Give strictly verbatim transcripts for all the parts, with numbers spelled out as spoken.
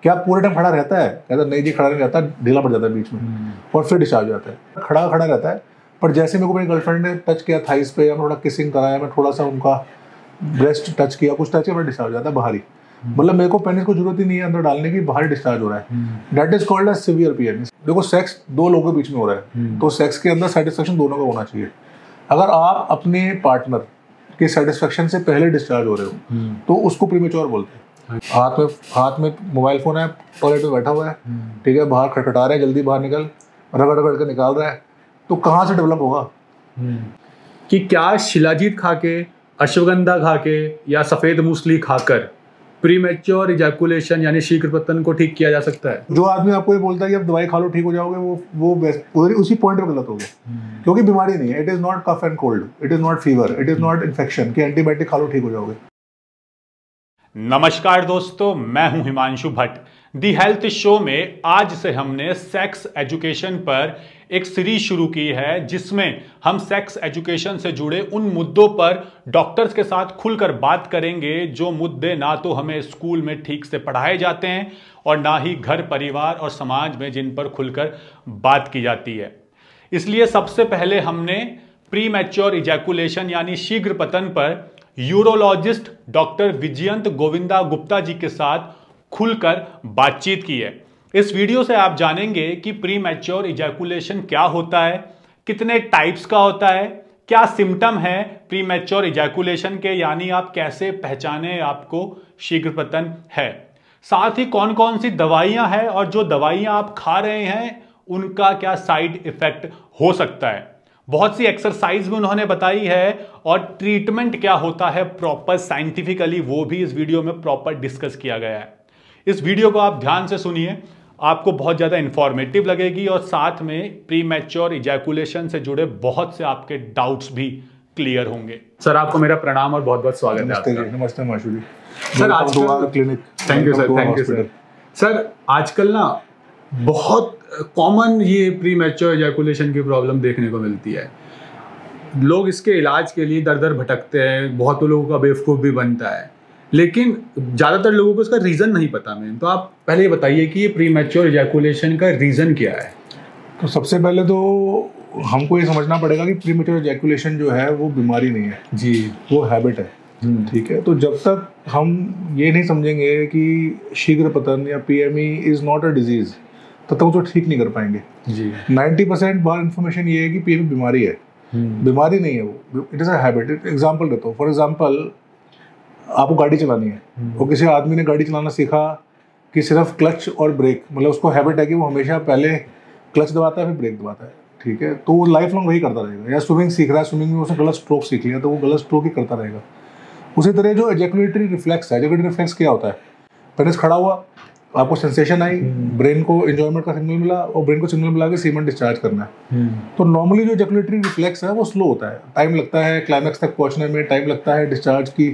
क्या पूरे टाइम खड़ा रहता है? कहता नहीं जी खड़ा नहीं रहता, ढीला पड़ जाता है बीच में और फिर डिस्चार्ज हो जाता है। खड़ा खड़ा रहता है, पर जैसे मेरे को मेरी गर्लफ्रेंड ने टच किया थाइस पे, या थोड़ा किसिंग कराया, मैं थोड़ा सा उनका ब्रेस्ट टच किया, कुछ टच किया, मैं डिस्चार्ज हो जाता है बाहर ही। मतलब मेरे को पेनिस को जरूरत ही नहीं है अंदर डालने की, बाहर डिस्चार्ज हो रहा है। That is called as severe PMS. देखो सेक्स दो लोगों के बीच में हो रहा है, तो सेक्स के अंदर सेटिस्फेक्शन दोनों का होना चाहिए। अगर आप अपने पार्टनर के सेटिस्फेक्शन से पहले डिस्चार्ज हो रहे हो तो उसको प्रीमेच्योर बोलते हैं। हाथ में हाथ में मोबाइल फोन है, टॉयलेट में बैठा हुआ है, ठीक है, बाहर खटखटा रहा है, जल्दी बाहर निकल, रगड़ रगड़ के निकाल रहा है, तो कहाँ से डेवलप होगा? कि क्या शिलाजीत खा के, अश्वगंधा खा के या सफेद मूसली खाकर प्रीमेच्योर इजैकुलेशन यानी शीघ्र पतन को ठीक किया जा सकता है? जो आदमी आपको ये बोलता है कि अब दवाई खा लो ठीक हो जाओगे, वो वो उसी पॉइंट पे गलत हो गया, क्योंकि बीमारी नहीं है। It is not cough and cold, it is not fever, it is not infection कि एंटीबायोटिक खा लो ठीक हो जाओगे। नमस्कार दोस्तों, मैं हूं Himanshu Bhatt. The health show में आज से हमने सेक्स एजुकेशन पर एक सीरीज शुरू की है, जिसमें हम सेक्स एजुकेशन से जुड़े उन मुद्दों पर डॉक्टर्स के साथ खुलकर बात करेंगे, जो मुद्दे ना तो हमें स्कूल में ठीक से पढ़ाए जाते हैं और ना ही घर परिवार और समाज में जिन पर खुलकर बात की जाती है। इसलिए सबसे पहले हमने प्री मैच्योर इजैकुलेशन यानी शीघ्र पतन पर यूरोलॉजिस्ट डॉक्टर विजयंत गोविंदा गुप्ता जी के साथ खुलकर बातचीत की है। इस वीडियो से आप जानेंगे कि प्री मैच्योर इजैकुलेशन क्या होता है, कितने टाइप्स का होता है, क्या सिम्टम है प्री मैच्योर इजैकुलेशन के, यानी आप कैसे पहचाने आपको शीघ्र पतन है, साथ ही कौन कौन सी दवाइयां हैं और जो दवाइयां आप खा रहे हैं उनका क्या साइड इफेक्ट हो सकता है। बहुत सी एक्सरसाइज भी उन्होंने बताई है और ट्रीटमेंट क्या होता है प्रॉपर साइंटिफिकली, वो भी इस वीडियो में प्रॉपर डिस्कस किया गया है। इस वीडियो को आप ध्यान से सुनिए, आपको बहुत ज़्यादा इंफॉर्मेटिव लगेगी और साथ में प्री मैच्योर इजैकुलेशन से जुड़े बहुत से आपके डाउट्स भी क्लियर होंगे। सर आपको मेरा प्रणाम और बहुत बहुत स्वागत है आपका। नमस्ते माशु जी। सर आजकल clinic, thank you sir, thank you sir. Sir आजकल ना बहुत कॉमन ये प्री मैच्योर इजैकुलेशन की प्रॉब्लम देखने को मिलती है। लोग इसके इलाज के लिए दर दर भटकते हैं, बहुत लोगों का बेवकूफ़ भी बनता है, लेकिन ज़्यादातर लोगों को इसका रीज़न नहीं पता। मैम तो आप पहले ये बताइए कि ये प्री मैच्योर इजैकुलेशन का रीज़न क्या है? तो सबसे पहले तो हमको ये समझना पड़ेगा कि प्री मैच्योर इजैकुलेशन जो है वो बीमारी नहीं है जी, वो हैबिट है। ठीक है, तो जब तक हम ये नहीं समझेंगे कि शीघ्र पतन या PME is not a disease, तब तक उसको ठीक नहीं कर पाएंगे जी। नाइन्टी परसेंट बार इन्फॉर्मेशन ये है कि पीएमई बीमारी है, बीमारी नहीं है वो, it is a habit. Example देता हूँ, फॉर एग्जाम्पल आपको गाड़ी चलानी है, वो किसी आदमी ने गाड़ी चलाना सीखा कि सिर्फ क्लच और ब्रेक, मतलब उसको हैबिट है कि वो हमेशा पहले क्लच दबाता है फिर ब्रेक दबाता है, ठीक है, तो वो लाइफ लॉन्ग वही करता रहेगा। या स्विमिंग सीख रहा है, स्विमिंग में उसने गलत स्ट्रोक सीख लिया तो वो गलत स्ट्रोक ही करता रहेगा। उसी तरह जो एजैकुलेटरी रिफ्लेक्स है, एजैकुलेटरी रिफ्लेक्स क्या होता है? पेनिस खड़ा हुआ, आपको सेंसेशन आई, ब्रेन को एंजॉयमेंट का सिग्नल मिला और ब्रेन को सिग्नल मिला के सीमेंट डिस्चार्ज करना है। तो नॉर्मली जो एजैकुलेटरी रिफ्लेक्स है वो स्लो होता है, टाइम लगता है क्लाइमैक्स तक पहुंचने में, टाइम लगता है डिस्चार्ज की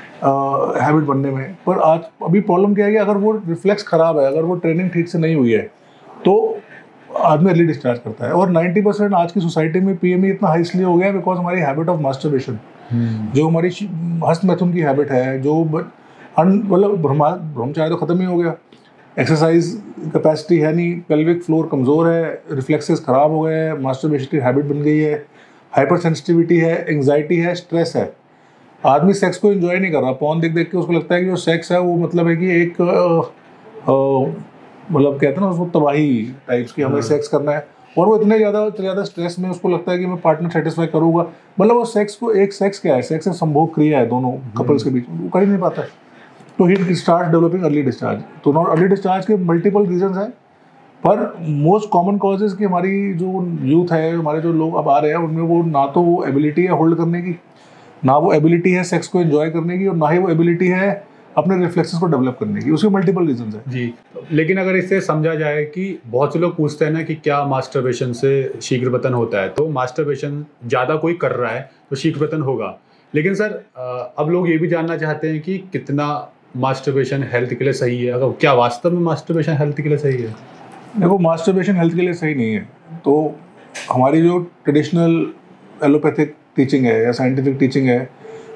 हैबिट बनने में। पर आज अभी प्रॉब्लम क्या है कि अगर वो रिफ्लेक्स खराब है, अगर वो ट्रेनिंग ठीक से नहीं हुई है, तो आदमी अर्ली डिस्चार्ज करता है। और नाइन्टी परसेंट आज की सोसाइटी में पीएमई इतना हाई इसलिए हो गया है बिकॉज हमारी हैबिट ऑफ मास्टरबेशन, जो हमारी हस्त मैथुन की हैबिट है, जो मतलब ब्रह्मचार्य तो खत्म ही हो गया, एक्सरसाइज कैपेसिटी है नहीं, पेल्विक फ्लोर कमज़ोर है, रिफ्लेक्सेस ख़राब हो गए हैं, मास्टरबेशन की हैबिट बन गई है, हाइपर सेंसिटिविटी है, एंग्जाइटी है, स्ट्रेस है। आदमी सेक्स को एंजॉय नहीं कर रहा, पॉन देख देख के उसको लगता है कि जो सेक्स है वो मतलब है कि एक आ, आ, मतलब कहते हैं ना उसको तबाही टाइप्स की, हमें सेक्स करना है, और वो इतने ज़्यादा ज़्यादा स्ट्रेस में उसको लगता है कि मैं पार्टनर सेटिस्फाई करूँगा। मतलब वो सेक्स को, एक सेक्स क्या है, सेक्स एक संभोग क्रिया है दोनों कपल्स के बीच, वो कर ही नहीं पाता है, तो he start developing early discharge. तो नॉट अर्ली डिस्चार्ज के मल्टीपल रीजंस हैं, पर मोस्ट कॉमन कॉजेज की हमारी जो यूथ है, हमारे जो लोग अब आ रहे हैं, उनमें वो ना तो वो एबिलिटी है होल्ड करने की, ना वो एबिलिटी है सेक्स को एंजॉय करने की, और ना ही वो एबिलिटी है अपने रिफ्लेक्सेस को डेवलप करने की। उसके मल्टीपल रीजंस हैं जी। लेकिन अगर इससे समझा जाए कि बहुत से लोग पूछते हैं ना कि क्या मास्टरबेशन से शीघ्र पतन होता है, तो मास्टरबेशन ज़्यादा कोई कर रहा है तो शीघ्र पतन होगा। लेकिन सर अब लोग ये भी जानना चाहते हैं कि कितना मास्टरबेशन हेल्थ के लिए सही है, अगर क्या वास्तव में मास्टरबेशन हेल्थ के लिए सही है? देखो, मास्टरबेशन हेल्थ के लिए सही नहीं है। तो हमारी जो ट्रेडिशनल एलोपैथिक टीचिंग है या साइंटिफिक टीचिंग है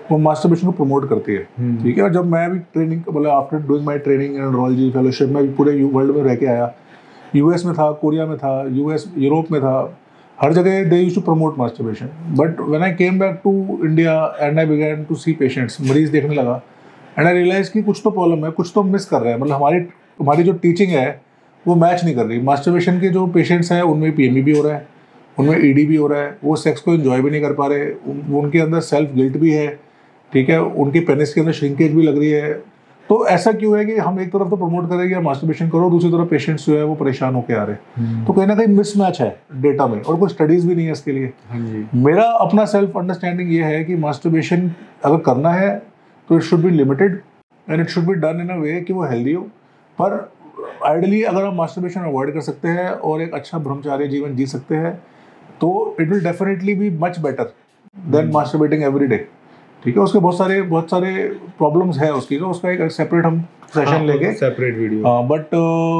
वो मास्टरबेशन को प्रमोट करती है, ठीक है। और जब मैं भी ट्रेनिंग मतलब after doing my training in andrology fellowship में पूरे वर्ल्ड में रह के आया, यूएस में था, कोरिया में था, यूएस यूरोप में था, हर जगह they used to promote masturbation. But when I came back to India and I began to see patients, मरीज देखने लगा, एंड आई रियलाइज कि कुछ तो प्रॉब्लम है, कुछ तो मिस कर रहे हैं, मतलब हमारी हमारी जो टीचिंग है वो मैच नहीं कर रही। मास्टरबेशन के जो पेशेंट्स हैं उनमें पीएमई भी हो रहा है, उनमें ईडी भी हो रहा है, वो सेक्स को एंजॉय भी नहीं कर पा रहे, उन, उनके अंदर सेल्फ गिल्ट भी है, ठीक है, उनकी पेनिस के अंदर श्रिंकेज भी लग रही है। तो ऐसा क्यों है कि हम एक तरफ तो प्रमोट करेंगे मास्टरबेशन करो, दूसरी तरफ पेशेंट्स जो है वो परेशान होकर आ रहे हैं। तो कहीं ना कहीं मिसमैच है डेटा में, और कोई स्टडीज भी नहीं है इसके लिए। मेरा अपना सेल्फ अंडरस्टैंडिंग ये है कि मास्टरबेशन अगर करना है तो it should be limited and it should be done in a way कि वो हेल्दी हो। पर आइडियली अगर आप मास्टरबेशन अवॉइड कर सकते हैं और एक अच्छा ब्रह्मचार्य जीवन जी सकते हैं तो it will definitely be much better than masturbating every day, ठीक है। उसके बहुत सारे बहुत सारे प्रॉब्लम्स है उसकी, तो उसका एक सेपरेट हम सेशन लेंगे, separate video. But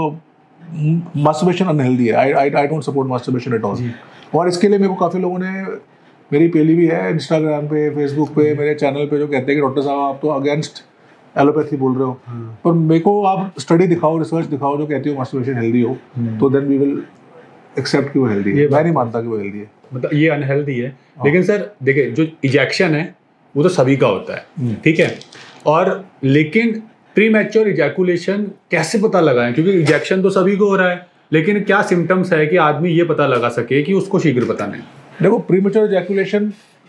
masturbation unhealthy है, I I I don't support masturbation at all. और इसके लिए मेरे को काफ़ी लोगों ने, मेरी पेली भी है इंस्टाग्राम पे, फेसबुक पे, मेरे चैनल पे, जो कहते हैं कि डॉक्टर साहब आप तो अगेंस्ट एलोपैथी बोल रहे हो। हाँ। पर मेरे को आप स्टडी दिखाओ, रिसर्च दिखाओ जो कहती हो मास्टरबेशन हेल्दी हो, तो देन वी विल एक्सेप्ट कि वो हेल्दी है। मैं नहीं मानता कि वो हेल्दी है, मतलब ये अनहेल्दी है। लेकिन सर देखिए, जो इजेक्शन है वो तो सभी का होता है, ठीक है, और लेकिन प्री मैच्योर इजैकुलेशन कैसे पता लगाएं? क्योंकि इजेक्शन तो सभी को हो रहा है, लेकिन क्या सिम्टम्स है कि आदमी ये पता लगा सके कि उसको शीघ्र पता नहीं? देखो, प्री मैच्योर इजैकुलेशन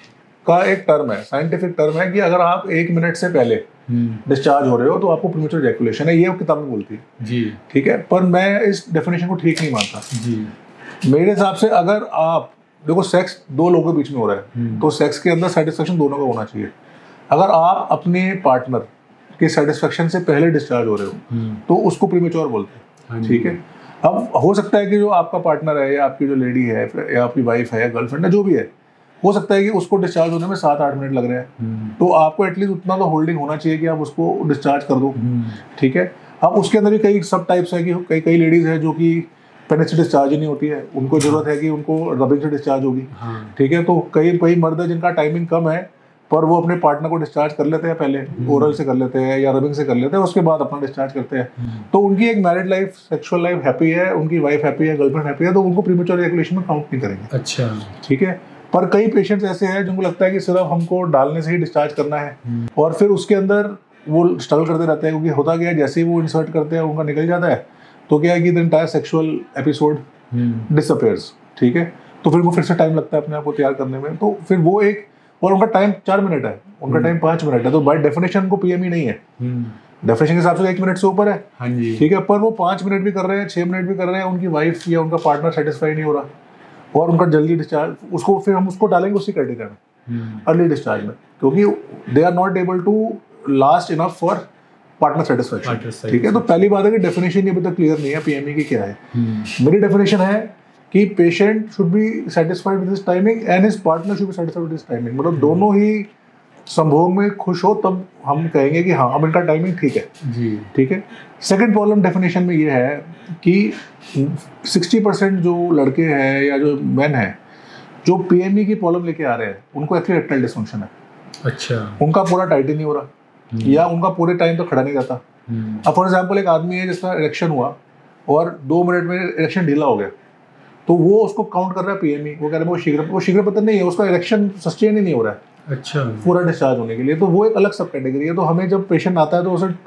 का एक टर्म है, साइंटिफिक टर्म है कि अगर आप एक मिनट से पहले डिस्चार्ज हो रहे हो तो आपको प्री मैच्योर इजैकुलेशन है, ये किताब में बोलती है जी, ठीक है। पर मैं इस डेफिनेशन को ठीक नहीं मानता जी। मेरे हिसाब से अगर आप देखो, सेक्स दो लोगों के बीच में हो रहा है तो सेक्स के अंदर सेटिस्फेक्शन दोनों का होना चाहिए। अगर आप अपने पार्टनर के सेटिस्फेक्शन से पहले डिस्चार्ज हो रहे हो तो उसको प्रीमेच्योर बोलते हैं, ठीक है। अब हो सकता है कि जो आपका पार्टनर है या आपकी जो लेडी है या आपकी वाइफ है या गर्लफ्रेंड है, जो भी है, हो सकता है कि उसको डिस्चार्ज होने में सात आठ मिनट लग रहे हैं, तो आपको एटलीस्ट उतना तो होल्डिंग होना चाहिए कि आप उसको डिस्चार्ज कर दो, ठीक है। अब उसके अंदर भी कई सब टाइप्स है कि कई कई लेडीज है जो कि पेनिस से डिस्चार्ज ही नहीं होती है, उनको जरूरत है कि उनको रबिंग से डिस्चार्ज होगी, ठीक है। तो कई कई मर्द है जिनका टाइमिंग कम है पर वो अपने पार्टनर को डिस्चार्ज कर लेते हैं, पहले ओरल से कर लेते हैं या रबिंग से कर लेते हैं, उसके बाद अपना डिस्चार्ज करते हैं। तो उनकी एक married life, sexual life happy है, उनकी वाइफ हैप्पी है, गर्लफ्रेंड हैप्पी है, तो उनको प्रीमेच्योर इजैकुलेशन में काउंट नहीं करेंगे। अच्छा, ठीक है। पर कई पेशेंट्स ऐसे हैं जिनको लगता है कि सिर्फ हमको डालने से ही डिस्चार्ज करना है, और फिर उसके अंदर वो स्ट्रगल करते रहते हैं, क्योंकि होता क्या है, जैसे ही वो इंसर्ट करते हैं उनका निकल जाता है, तो क्या है कि the entire sexual episode disappears, ठीक है। तो फिर वो फिर से टाइम लगता है अपने आप को तैयार करने में, तो फिर वो एक, और उनका टाइम चार मिनट है, उनका टाइम पाँच मिनट है, तो बाय डेफिनेशन उनको पीएमई नहीं है, डेफिनेशन के हिसाब से एक मिनट से ऊपर है, हाँ जी, ठीक है। पर वो पाँच मिनट भी कर रहे हैं, छः मिनट भी कर रहे हैं, उनकी वाइफ या उनका पार्टनर सेटिस्फाई नहीं हो रहा, और उनका जल्दी डिस्चार्ज, उसको फिर हम उसको डालेंगे उसी कैटेगरी में, अर्ली डिस्चार्ज में, क्योंकि they are not able to last enough for partner satisfaction, ठीक है। तो पहली बात है कि डेफिनेशन अभी तक क्लियर नहीं है पीएमई की क्या है। मेरी डेफिनेशन है कि patient should be satisfied with his timing and his partner should be satisfied with his timing, मतलब दोनों ही संभोग में खुश हो, तब हम कहेंगे कि हाँ अब इनका टाइमिंग ठीक है जी, ठीक है। सेकंड प्रॉब्लम डेफिनेशन में ये है कि सिक्सटी परसेंट जो लड़के हैं या जो मेन हैं जो पीएमई की प्रॉब्लम लेके आ रहे हैं, उनको एक्चुअली इरेक्टाइल डिसफंक्शन है। अच्छा, उनका पूरा टाइट ही नहीं हो रहा, या उनका पूरे टाइम तो खड़ा नहीं रहता। अब फॉर एग्जाम्पल एक आदमी है जिसका इरेक्शन हुआ और दो मिनट में इरेक्शन ढीला हो गया, तो वो उसको काउंट कर रहा है पीएमई, वो कह रहे हैं वो शीघ्र वो शीघ्र पतन नहीं है, उसका इरेक्शन सस्टेन ही नहीं हो रहा है अच्छा, पूरा डिस्चार्ज होने के लिए, तो वो एक अलग सब कैटेगरी है। तो हमें जब पेशेंट आता है तो उसे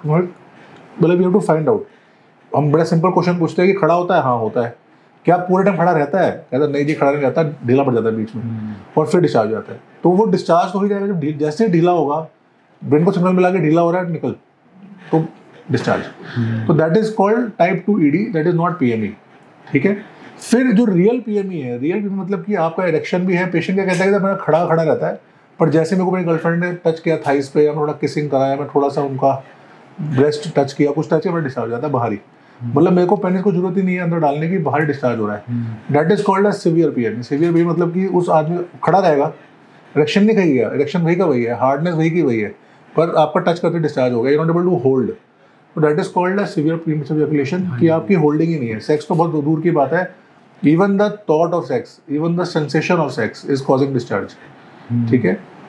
मतलब we have to find out, हम बड़ा सिंपल क्वेश्चन पूछते हैं कि खड़ा होता है, हाँ होता है, क्या पूरे टाइम खड़ा रहता है, कहता नहीं जी खड़ा नहीं रहता, ढीला पड़ जाता है बीच में, और फिर डिस्चार्ज हो जाता है। तो वो डिस्चार्ज तो ही जाएगा जब जैसे ही ढीला होगा, ब्रेन को सिग्नल मिला के ढीला हो रहा है, निकल, तो डिस्चार्ज। तो that is called type two ED, that is not PME, ठीक है। फिर जो रियल पीएमई है, रियल पीएमई मतलब कि आपका इरेक्शन भी है, पेशेंट क्या कहता है कि मेरा खड़ा खड़ा रहता है, पर जैसे मेरे को मेरी गर्लफ्रेंड ने टच किया थाइस पे, या थोड़ा किसिंग कराया, मैं थोड़ा सा उनका ब्रेस्ट टच किया, कुछ टच किया, मेरा डिस्चार्ज हो जाता है बाहरी, मतलब मेरे को पेनिस को जरूरत ही नहीं है अंदर डालने की, बाहर डिस्चार्ज हो रहा है। That is called as severe PME. Severe PME मतलब कि उस आदमी खड़ा रहेगा, इरेक्शन नहीं कही गया, इरेक्शन वही का वही है, हार्डनेस वही की वही है, पर आपका टच करके डिस्चार्ज हो गया, you not able to hold, तो that is called as severe premature ejaculation, कि आपकी होल्डिंग ही नहीं है। सेक्स तो बहुत दूर की बात है, even the thought of sex, even the sensation of sex is causing discharge, ठीक है।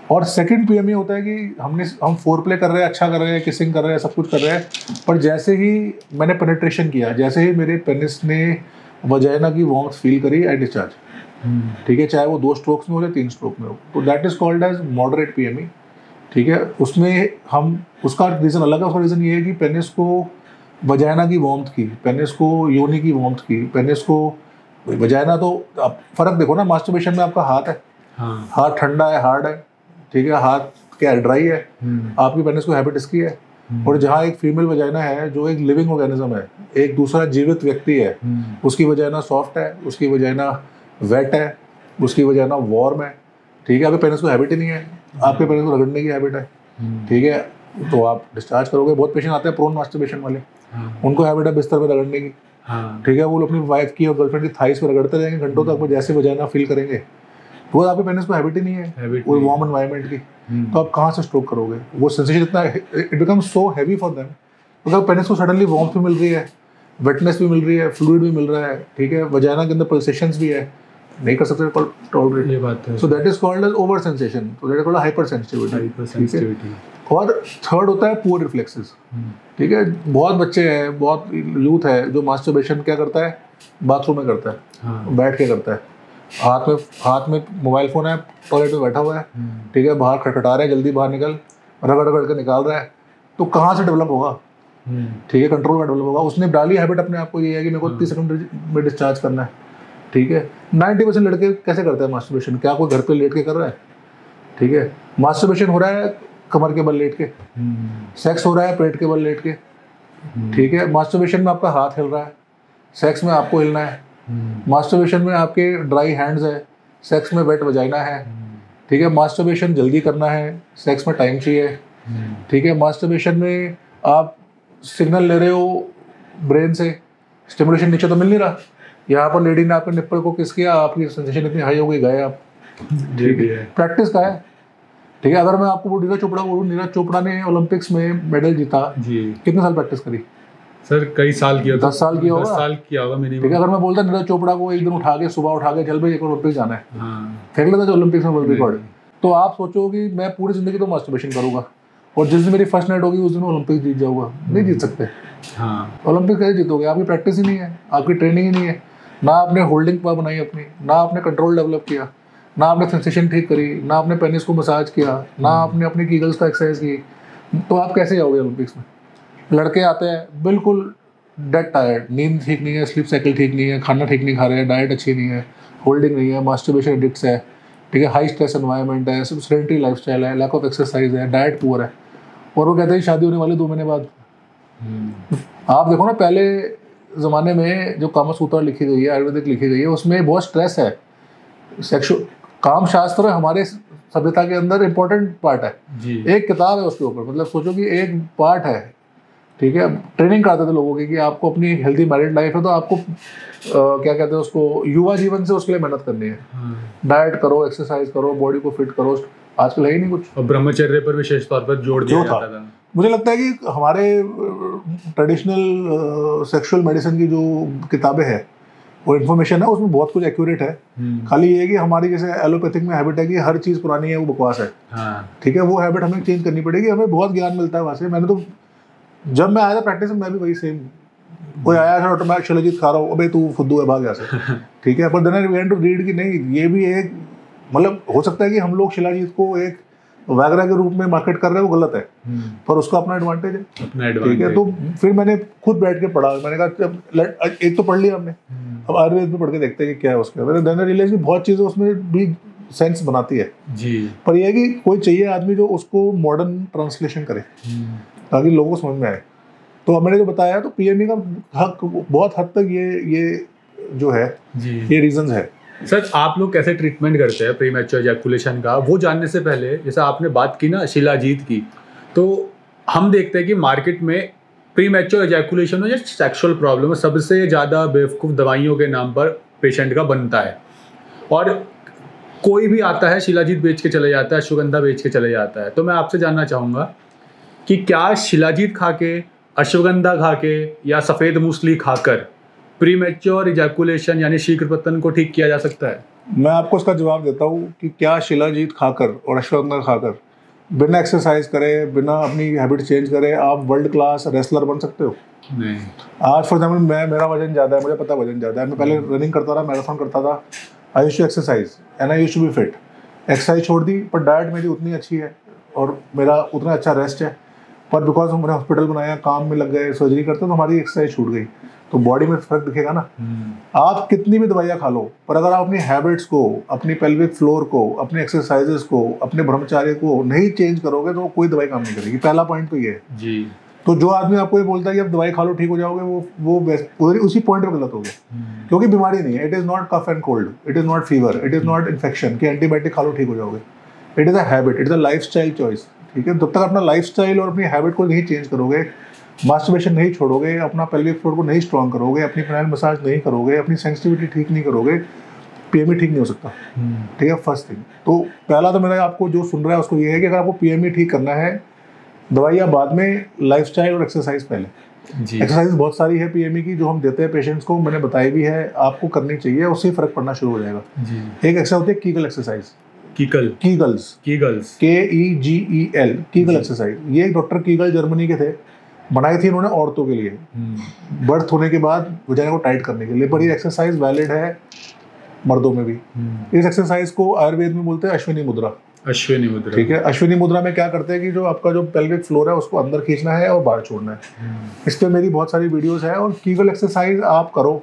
और सेकंड पीएमई होता है कि हमने हम फोर प्ले कर रहे हैं, अच्छा कर रहे हैं, किसिंग कर रहे हैं, सब कुछ कर रहे हैं, पर जैसे ही मैंने पेनिट्रेशन किया, जैसे ही मेरे पेनिस ने वजाइना की वार्मथ फील करी, आई डिस्चार्ज। ठीक है, चाहे वो दो स्ट्रोक्स में हो या तीन स्ट्रोक में हो, तो that is called as moderate PME. ठीक है, उसमें हम उसका रीज़न अलग है। उसका रीज़न ये है कि पेनिस को वजाइना की वार्मथ की, पेनिस को योनि की वार्मथ की, पेनिस को वजाइना, तो आप फर्क देखो ना, मास्टरबेशन में आपका हाथ है, हाँ। हाथ ठंडा है, हार्ड है, ठीक है, हाथ क्या ड्राई है, आपकी पेनिस को हैबिट इसकी है। और जहाँ एक फीमेल वजाइना है जो एक लिविंग ऑर्गेनिज्म है, एक दूसरा जीवित व्यक्ति है, उसकी वजाइना सॉफ्ट है, उसकी वजाइना वेट है, उसकी वजाइना वार्म है। ठीक है, आपके पेनिस को हैबिट ही नहीं है, आपके पेनिस को रगड़ने की हैबिट है। ठीक है, तो आप डिस्चार्ज करोगे। बहुत पेशेंट आते हैं प्रोन मास्टरबेशन वाले, उनको हैबिट है बिस्तर पे रगड़ने की। ठीक है, वो अपनी वाइफ की और गर्लफ्रेंड की थाइस पे रगड़ते रहेंगे घंटों तक, वो जैसे वजाइना फील करेंगे, वो आपके पेनिस को हैबिट ही नहीं है वो वार्म एनवायरनमेंट की, तो आप कहाँ से स्ट्रोक करोगे? वो सेंसेशन इतना, it becomes so heavy for them, क्योंकि पेनिस को सडनली वार्मथ भी मिल रही है, वेटनेस भी मिल रही है, फ्लूइड भी मिल रहा है। ठीक है, वजाइना के अंदर पल्सेशंस भी है, नहीं कर सकते टॉलरेट, ये बात है। So that is called as over sensation, so that is called hypersensitivity. और थर्ड होता है पुअर रिफ्लेक्सेस। ठीक है, बहुत बच्चे हैं, बहुत यूथ है जो मास्टरबेशन क्या करता है, बाथरूम में करता है, हाँ। बैठ के करता है, हाथ में हाथ में मोबाइल फोन है, टॉयलेट में बैठा हुआ है, ठीक है, बाहर खटखटा रहा है, जल्दी बाहर निकल, रगड़ रगड़ के निकाल रहा है, तो कहाँ से डेवलप होगा? ठीक है, कंट्रोल में डेवलप होगा। उसने डाली हैबिट अपने आप को, ये है कि मेरे को तीस सेकंड में डिस्चार्ज करना है। ठीक है, नाइन्टी परसेंट लड़के कैसे करते हैं मास्टरबेशन? क्या कोई घर पे लेट के कर रहा है? ठीक है, मास्टरबेशन हो रहा है कमर के बल लेट के, सेक्स हो रहा है पेट के बल लेट के। ठीक है, मास्टरबेशन में आपका हाथ हिल रहा है, सेक्स में आपको हिलना है। मास्टरबेशन में आपके ड्राई हैंड्स है, सेक्स में वेट वजाइना है। ठीक है, मास्टरबेशन जल्दी करना है, सेक्स में टाइम चाहिए। ठीक है, मास्टरबेशन में आप सिग्नल ले रहे हो ब्रेन से, स्टिमुलेशन नीचे तो मिल नहीं रहा, यहाँ पर लेडी ने आपके निप्पल को किस किया, आपकी सेंसेशन इतनी हाई हो गई, गए आप। ठीक है, प्रैक्टिस का है। ठीक है, अगर मैं आपको वो नीरज चोपड़ा बोलूँ, नीरज चोपड़ा ने ओलंपिक्स में मेडल जीता, जी कितने साल प्रैक्टिस करी? सर कई साल किया, दस साल किया होगा, दस साल किया होगा मिनिमम। ठीक है, अगर मैं बोलता नीरज चोपड़ा को एक दिन उठा के सुबह उठा के चल भाई एक ओलंपिक जाना है, फेंक लेता जो ओलंपिक्स में वर्ल्ड रिकॉर्ड, तो आप सोचो कि मैं पूरी जिंदगी तो मास्टरबेशन करूंगा और जिस दिन मेरी फर्स्ट नाइट होगी उस दिन ओलंपिक जीत जाऊंगा। नहीं जीत सकते। हाँ, ओलंपिक कैसे जीतोगे? आपकी प्रैक्टिस ही नहीं है, आपकी ट्रेनिंग ही नहीं है, ना आपने होल्डिंग पावर बनाई अपनी, ना आपने कंट्रोल डेवलप किया, ना आपने सेंसेशन ठीक करी, ना आपने पेनिस को मसाज किया, ना आपने अपनी कीगल्स का एक्सरसाइज की, तो आप कैसे जाओगे ओलंपिक्स में? लड़के आते हैं बिल्कुल डेड टायर्ड, नींद ठीक नहीं है, स्लीप साइकिल ठीक नहीं है, खाना ठीक नहीं खा रहे हैं, डाइट अच्छी नहीं है, होल्डिंग नहीं है, मास्टरबेशन एडिक्ट्स है। ठीक है, हाई स्ट्रेस एनवायरनमेंट है, सेडेंटरी लाइफस्टाइल है, लैक ऑफ एक्सरसाइज है, डाइट पुअर है, और वो कहते हैं शादी होने वाली दो महीने बाद। आप देखो ना, पहले ज़माने में जो कामसूत्र लिखी गई है, आयुर्वेदिक लिखी गई है, उसमें बहुत स्ट्रेस है। सेक्सुअल काम शास्त्र हमारे सभ्यता के अंदर इम्पोर्टेंट पार्ट है जी। एक किताब है उसके ऊपर, मतलब सोचो कि एक पार्ट है। ठीक है, ट्रेनिंग कराते थे लोगों की कि आपको अपनी हेल्दी मैरिड लाइफ है तो आपको आ, क्या कहते हैं उसको, युवा जीवन से उसके लिए मेहनत करनी है। डाइट करो, एक्सरसाइज करो, बॉडी को फिट करो। आजकल है ही नहीं कुछ। और ब्रह्मचर्य पर विशेष तौर पर जोर दिया जाता था। मुझे लगता है कि हमारे ट्रेडिशनल सेक्सुअल मेडिसिन की जो किताबें हैं और इन्फॉर्मेशन है उसमें बहुत कुछ एक्यूरेट है। खाली ये है कि हमारी जैसे एलोपैथिक में हैबिट है कि हर चीज़ पुरानी है वो बकवास है। हाँ। ठीक है, वो हैबिट हमें चेंज करनी पड़ेगी। हमें बहुत ज्ञान मिलता है वहाँ से। मैंने तो जब मैं आया था प्रैक्टिस में मैं भी वही सेम, कोई आया था डॉक्टर मैं शिलाजीत खा रहा हूँ, अबे तू फुद्दू है भाग यहाँ से। ठीक है, पर then I went to read कि नहीं ये भी एक मतलब हो सकता है कि हम लोग शिलाजीत को एक वैगरा के रूप में मार्केट कर रहे हैं, वो गलत है, पर उसका अपना एडवांटेज है। ठीक है, तो फिर मैंने खुद बैठ के पढ़ा। मैंने कहा एक तो पढ़ लिया हमने, अब आयुर्वेद में पढ़ के देखते हैं कि क्या है उसके। मैंने देन रियलाइज कि बहुत चीज़ें उसमें भी सेंस बनाती है जी, पर यह है कि कोई चाहिए आदमी जो उसको मॉडर्न ट्रांसलेशन करे ताकि लोगों को समझ में आए। तो अब मैंने जो बताया तो पीएमई का हक बहुत हद तक ये ये जो है जी, ये रीजंस है। सर आप लोग कैसे ट्रीटमेंट करते हैं प्री मैच्योर इजैकुलेशन का? वो जानने से पहले जैसे आपने बात की ना शिलाजीत की, तो हम देखते हैं कि मार्केट में प्री मैच्योर इजैकुलेशन में जो सेक्सुअल प्रॉब्लम है सबसे ज़्यादा बेवकूफ़ दवाइयों के नाम पर पेशेंट का बनता है। और कोई भी आता है शिलाजीत बेच के चले जाता है, अश्वगंधा बेच के चले जाता है। तो मैं आपसे जानना चाहूँगा कि क्या शिलाजीत खा के, अश्वगंधा खा के या सफ़ेद मूसली खाकर प्री मैच्योर इजैकुलेशन यानी शीघ्र पतन को ठीक किया जा सकता है? मैं आपको इसका जवाब देता हूँ कि क्या शिलाजीत खाकर और अश्वगंधा खाकर बिना एक्सरसाइज करे, बिना अपनी हैबिट चेंज करे आप वर्ल्ड क्लास रेसलर बन सकते हो? नहीं। आज फॉर एग्जाम्पल मैं, मेरा वजन ज़्यादा है, मुझे पता वजन ज़्यादा है, मैं पहले रनिंग करता था, मैराथन करता था, I used to exercise and I used to be fit. Exercise छोड़ दी पर डाइट मेरी उतनी अच्छी है और मेरा उतना अच्छा रेस्ट है, पर बिकॉज हमने हॉस्पिटल बनाया, काम में लग गए, सर्जरी करते तो हमारी एक्सरसाइज छूट गई, तो बॉडी में फर्क दिखेगा ना। आप कितनी भी दवाइयाँ खा लो, पर अगर आप अपनी हैबिट्स को, अपनी पेल्विक फ्लोर को, अपने एक्सरसाइजेस को, अपने ब्रह्मचार्य को नहीं चेंज करोगे तो कोई दवाई काम नहीं करेगी। पहला पॉइंट तो ये है जी। तो जो आदमी आपको ये बोलता है कि आप दवाई खा लो ठीक हो जाओगे, वो वो उधर उसी पॉइंट पे गलत हो गया, क्योंकि बीमारी नहीं है। It is not cough and cold, it is not fever, it is not infection कि एंटीबायोटिक खा लो ठीक हो जाओगे। It is a habit, it is a lifestyle choice. ठीक है, जब तक अपना लाइफ स्टाइल और अपनी हैबिट को नहीं चेंज करोगे, मास्टरबेशन नहीं छोड़ोगे, अपना पेल्विक फ्लोर को नहीं स्ट्रॉन्ग करोगे, अपनी पेनाइल मसाज नहीं करोगे, अपनी सेंसिटिविटी ठीक नहीं करोगे, पीएमई ठीक नहीं हो सकता। ठीक है, फर्स्ट थिंग। तो पहला तो मेरा आपको जो सुन रहा है उसको ये है कि अगर आपको पीएमई ठीक करना है, दवाइयाँ बाद में, लाइफस्टाइल और एक्सरसाइज पहले। एक्सरसाइज बहुत सारी है पीएमई की जो हम देते हैं पेशेंट्स को, मैंने बताई भी है, आपको करनी चाहिए, उससे फर्क पड़ना शुरू हो जाएगा। एक एक्सरसाइज होती है Kegel exercise. Kegel Kegels Kegels K E G E L Kegel exercise. ये एक डॉक्टर कीगल जर्मनी के थे, बनाई थी उन्होंने औरतों के लिए बर्थ होने के बाद वजाइना को टाइट करने के लिए, पर ये एक्सरसाइज वैलिड है मर्दों में भी। इस एक्सरसाइज को आयुर्वेद में बोलते हैं अश्विनी मुद्रा। अश्विनी मुद्रा, ठीक है। अश्विनी मुद्रा में क्या करते हैं कि जो आपका जो पेल्विक फ्लोर है उसको अंदर खींचना है और बाहर छोड़ना है। इस पर मेरी बहुत सारी वीडियोस है। और कीगल एक्सरसाइज आप करो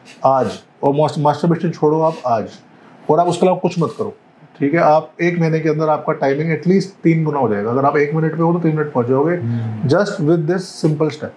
आज, और मास्टरबेशन छोड़ो आप आज, और आप उसके अलावा कुछ मत करो। ठीक है, आप एक महीने के अंदर आपका टाइमिंग एटलीस्ट तीन गुना हो जाएगा। अगर आप एक मिनट पे हो तो तीन मिनट पहुंच जाओगे, just with this simple step.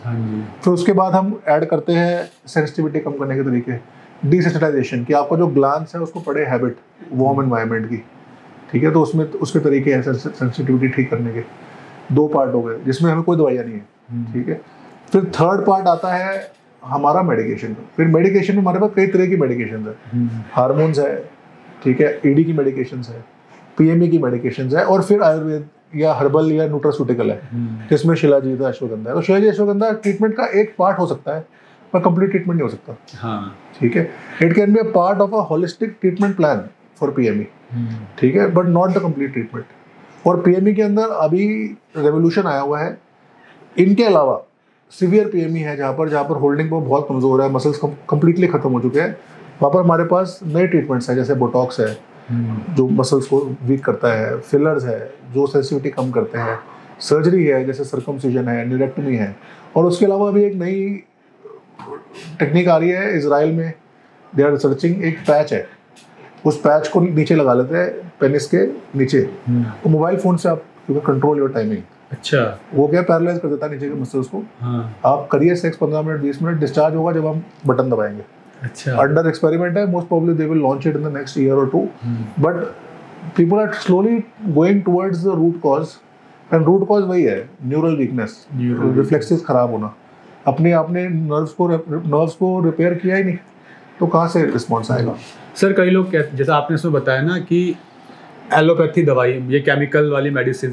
फिर उसके बाद हम ऐड करते हैं सेंसिटिविटी कम करने के तरीके, डिसेंसिटाइजेशन, कि आपका जो ग्लैंड्स है उसको पड़े हैबिट वार्म एनवायरनमेंट की। ठीक है, तो उसमें उसके तरीके हैं सेंसिटिविटी ठीक करने के। दो पार्ट हो गए जिसमें हमें कोई दवाइयाँ नहीं है। ठीक है, फिर थर्ड पार्ट आता है हमारा मेडिकेशन का। फिर मेडिकेशन में हमारे पास कई तरह की मेडिकेशन है, हार्मोन्स है, ठीक है, ईडी की मेडिकेशंस है, पीएमई की मेडिकेशंस है, और फिर आयुर्वेद या हर्बल या न्यूट्रास्यूटिकल है, जिसमें शिलाजीत अश्वगंधा है। तो शिलाजीत अश्वगंधा ट्रीटमेंट का एक पार्ट हो सकता है, पर कंप्लीट ट्रीटमेंट नहीं हो सकता। हाँ, ठीक है, it can be a part of a holistic treatment plan for PME. ठीक है, but not the complete treatment. और पीएमई के अंदर अभी रेवोल्यूशन आया हुआ है। इनके अलावा सीवियर पीएमई है, जहाँ पर जहाँ पर होल्डिंग बहुत बहुत कमजोर है, मसल्स कंप्लीटली खत्म हो चुके हैं, वहाँ पर हमारे पास नए ट्रीटमेंट्स हैं, जैसे बोटॉक्स है जो मसल्स को वीक करता है, फिलर्स है जो सेंसिटिविटी कम करते हैं, सर्जरी है जैसे सर्कमसिजन है, न्यूरेक्टमी है, और उसके अलावा अभी एक नई टेक्निक आ रही है इजराइल में, दे आर रिसर्चिंग, एक पैच है, उस पैच को नीचे लगा लेते हैं पेनिस के नीचे, तो मोबाइल फोन से आप कंट्रोल योर टाइमिंग। अच्छा, वो क्या पैरालाइज कर देता है नीचे के मसल्स को। हाँ। आप करिए सेक्स पंद्रह मिनट बीस मिनट, डिस्चार्ज होगा जब हम बटन दबाएंगे। अच्छा, अंडर एक्सपेरिमेंट है, most probably they will launch it in the next year और two, but people are slowly going towards the root cause, and root cause वही है, न्यूरल वीकनेस, रिफ्लेक्सेस खराब होना। अपने आपने नर्व्स को नर्व्स को रिपेयर किया ही नहीं तो कहाँ से रिस्पॉन्स आएगा। सर कई लोग कहते, जैसा आपने इसमें बताया ना कि एलोपैथी दवाई, ये केमिकल वाली मेडिसिन,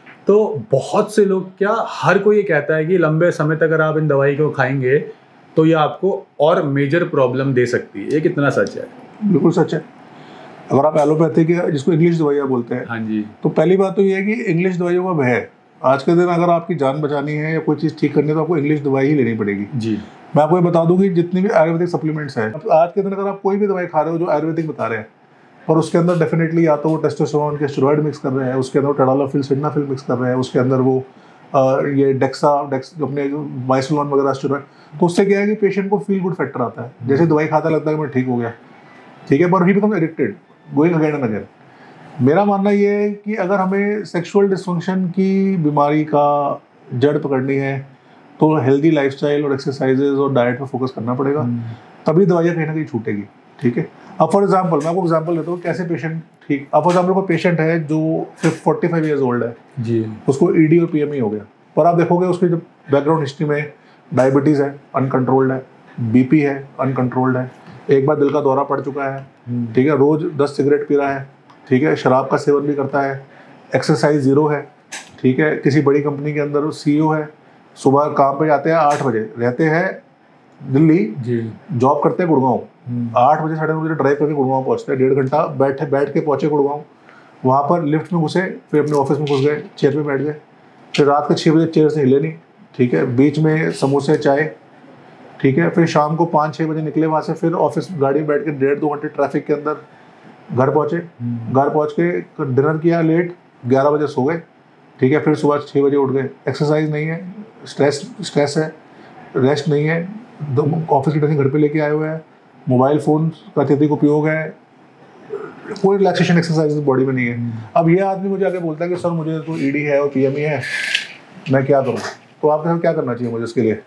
तो बहुत से लोग, क्या हर कोई ये कहता है कि लंबे समय तक अगर आप इन दवाई को खाएंगे तो ये आपको और मेजर प्रॉब्लम दे सकती है, ये कितना सच है? बिल्कुल सच है। अगर आप एलोपैथी के, जिसको इंग्लिश दवाइयाँ बोलते हैं, हाँ जी, तो पहली बात तो ये है कि इंग्लिश दवाइयों का भय है। आज के दिन अगर आपकी जान बचानी है या कोई चीज़ ठीक करनी है तो आपको इंग्लिश दवाई ही लेनी पड़ेगी जी। मैं आपको ये बता दूं कि जितनी भी आयुर्वेदिक सप्लीमेंट्स हैं, आज के दिन अगर आप कोई भी दवाई खा रहे हो जो आयुर्वेदिक बता रहे हैं, और उसके अंदर डेफिनेटली या तो वो टेस्टोस्टेरोन के स्टेरॉइड मिक्स कर रहे हैं, उसके अंदर टेडालाफिल सिडनाफिल मिक्स कर रहे हैं, उसके अंदर वो आ, ये डेक्सा डेक्स अपने वाइसलोन वगैरह स्टेरॉइड, तो उससे क्या है कि पेशेंट को फील गुड फैक्टर आता है, जैसे दवाई खाता लगता है कि मैं ठीक हो गया। ठीक है, पर he become addicted going again and again. मेरा मानना ये है कि अगर हमें सेक्सुअल डिसफंक्शन की बीमारी का जड़ पकड़नी है तो हेल्दी लाइफस्टाइल और एक्सरसाइजेज और डाइट पर फोकस करना पड़ेगा, तभी दवाइयाँ कहीं ना कहीं छूटेगी। ठीक है, अब फॉर एग्जांपल मैं आपको एग्जांपल देता हूँ कैसे पेशेंट ठीक। अब फॉर एग्जांपल कोई पेशेंट है जो फोर्टी फाइव ईयर्स ओल्ड है जी, उसको ईडी और पीएमई हो गया, पर आप देखोगे उसकी जो बैकग्राउंड हिस्ट्री में डायबिटीज़ है, अनकंट्रोल्ड है, बीपी है, अनकंट्रोल्ड है, एक बार दिल का दौरा पड़ चुका है, ठीक है, रोज दस सिगरेट पी रहा है, ठीक है, शराब का सेवन भी करता है, एक्सरसाइज जीरो है, ठीक है, किसी बड़ी कंपनी के अंदर सीईओ है, सुबह काम पे जाते हैं आठ बजे, रहते हैं दिल्ली जी जॉब करते हैं गुड़गांव, आठ बजे साढ़े नौ बजे ड्राइव करके गुड़गांव पहुंचते हैं, डेढ़ घंटा बैठे बैठ के पहुंचे गुड़गांव, वहाँ पर लिफ्ट में घुसे, फिर अपने ऑफिस में घुस गए, चेयर पे बैठ गए, फिर रात के छः बजे चेयर से हिले नहीं, ठीक है, बीच में समोसे चाय, ठीक है, फिर शाम को पाँच छः बजे निकले वहाँ से, फिर ऑफिस गाड़ी में बैठ के डेढ़ दो घंटे ट्रैफिक के अंदर घर पहुँचे, घर पहुँच के डिनर किया लेट, ग्यारह बजे सो गए, ठीक है, फिर सुबह छः बजे उठ गए। एक्सरसाइज नहीं है, स्ट्रेस स्ट्रेस है, रेस्ट नहीं है, ऑफिस की टेंशन घर पे लेके आए हुए हैं, मोबाइल फ़ोन का अत्यधिक उपयोग है, कोई रिलैक्सेशन एक्सरसाइज बॉडी में नहीं है। अब ये आदमी मुझे आके बोलता है कि सर मुझे तो ईडी है और पीएमई है, मैं क्या करूँ? तो आपके क्या करना चाहिए मुझे उसके लिए?